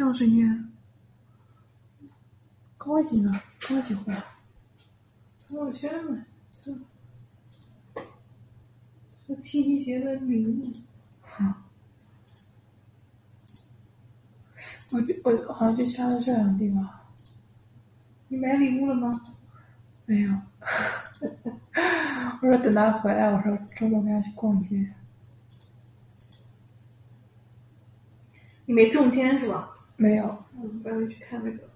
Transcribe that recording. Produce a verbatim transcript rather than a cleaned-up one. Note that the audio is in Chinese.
就是烟，高级的高级货。 朋友圈嘛，是是七夕节的礼物。 我我好像就掐了这两个地方。 你买礼物了吗？ 没有。我说等他回来，我说周末跟他去逛街。 你没中签是吧？ 没有。 嗯，我要去看那个